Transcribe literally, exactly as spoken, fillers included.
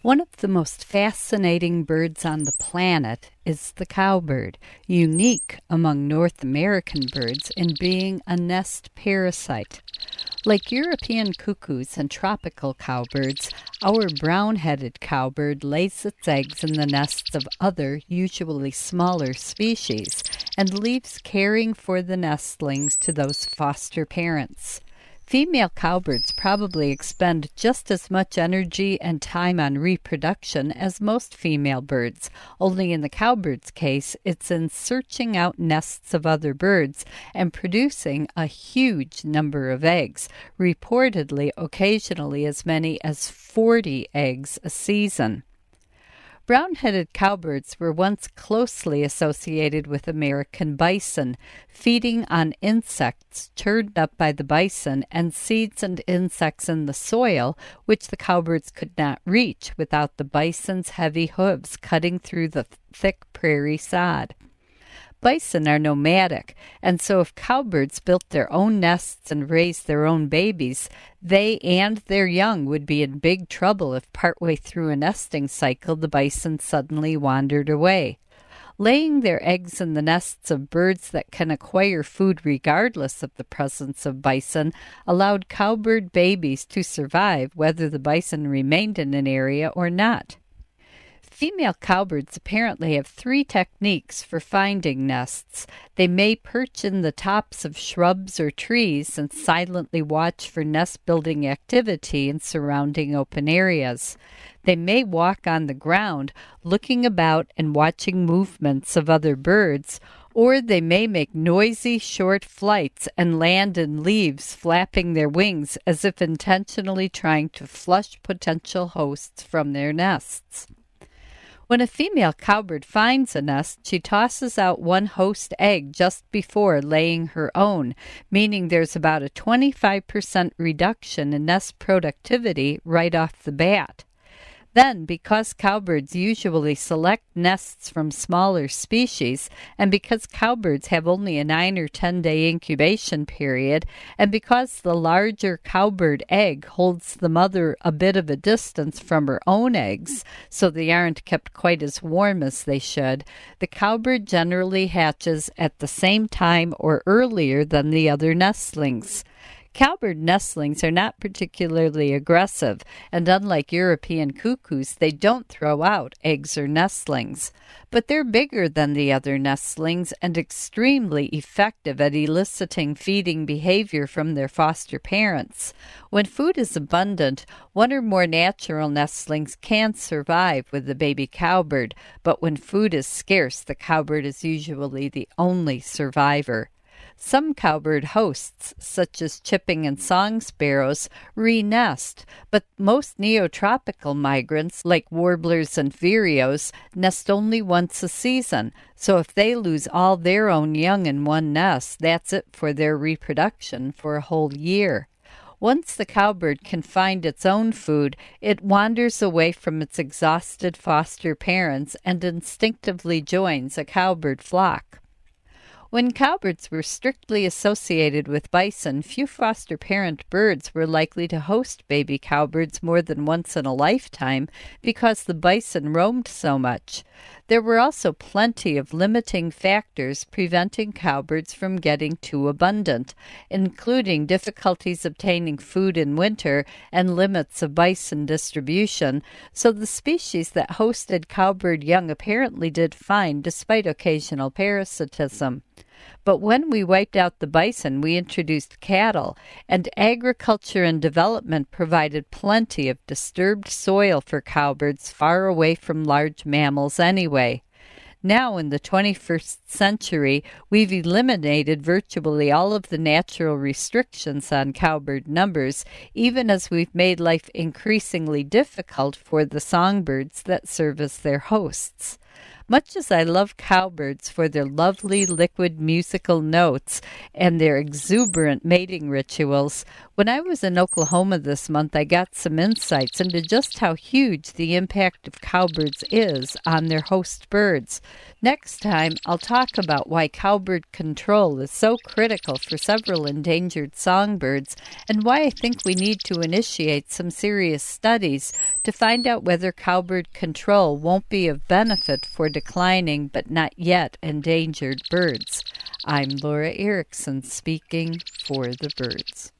One of the most fascinating birds on the planet is the cowbird, unique among North American birds in being a nest parasite. Like European cuckoos and tropical cowbirds, our brown-headed cowbird lays its eggs in the nests of other, usually smaller species, and leaves caring for the nestlings to those foster parents. Female cowbirds probably expend just as much energy and time on reproduction as most female birds, only in the cowbird's case, it's in searching out nests of other birds and producing a huge number of eggs, reportedly occasionally as many as forty eggs a season. Brown-headed cowbirds were once closely associated with American bison, feeding on insects churned up by the bison and seeds and insects in the soil, which the cowbirds could not reach without the bison's heavy hooves cutting through the thick prairie sod. Bison are nomadic, and so if cowbirds built their own nests and raised their own babies, they and their young would be in big trouble if partway through a nesting cycle the bison suddenly wandered away. Laying their eggs in the nests of birds that can acquire food regardless of the presence of bison allowed cowbird babies to survive whether the bison remained in an area or not. Female cowbirds apparently have three techniques for finding nests. They may perch in the tops of shrubs or trees and silently watch for nest-building activity in surrounding open areas. They may walk on the ground, looking about and watching movements of other birds, or they may make noisy, short flights and land in leaves, flapping their wings as if intentionally trying to flush potential hosts from their nests. When a female cowbird finds a nest, she tosses out one host egg just before laying her own, meaning there's about a twenty-five percent reduction in nest productivity right off the bat. Then, because cowbirds usually select nests from smaller species, and because cowbirds have only a nine or ten day incubation period, and because the larger cowbird egg holds the mother a bit of a distance from her own eggs, so they aren't kept quite as warm as they should, the cowbird generally hatches at the same time or earlier than the other nestlings. Cowbird nestlings are not particularly aggressive, and unlike European cuckoos, they don't throw out eggs or nestlings. But they're bigger than the other nestlings and extremely effective at eliciting feeding behavior from their foster parents. When food is abundant, one or more natural nestlings can survive with the baby cowbird, but when food is scarce, the cowbird is usually the only survivor. Some cowbird hosts, such as chipping and song sparrows, re-nest, but most neotropical migrants, like warblers and vireos, nest only once a season, so if they lose all their own young in one nest, that's it for their reproduction for a whole year. Once the cowbird can find its own food, it wanders away from its exhausted foster parents and instinctively joins a cowbird flock. When cowbirds were strictly associated with bison, few foster parent birds were likely to host baby cowbirds more than once in a lifetime because the bison roamed so much. There were also plenty of limiting factors preventing cowbirds from getting too abundant, including difficulties obtaining food in winter and limits of bison distribution, so the species that hosted cowbird young apparently did fine despite occasional parasitism. But when we wiped out the bison, we introduced cattle, and agriculture and development provided plenty of disturbed soil for cowbirds far away from large mammals anyway. Now, in the twenty-first century, we've eliminated virtually all of the natural restrictions on cowbird numbers, even as we've made life increasingly difficult for the songbirds that serve as their hosts. Much as I love cowbirds for their lovely liquid musical notes and their exuberant mating rituals, when I was in Oklahoma this month, I got some insights into just how huge the impact of cowbirds is on their host birds. Next time, I'll talk about why cowbird control is so critical for several endangered songbirds and why I think we need to initiate some serious studies to find out whether cowbird control won't be of benefit for declining but not yet endangered birds. I'm Laura Erickson speaking for the birds.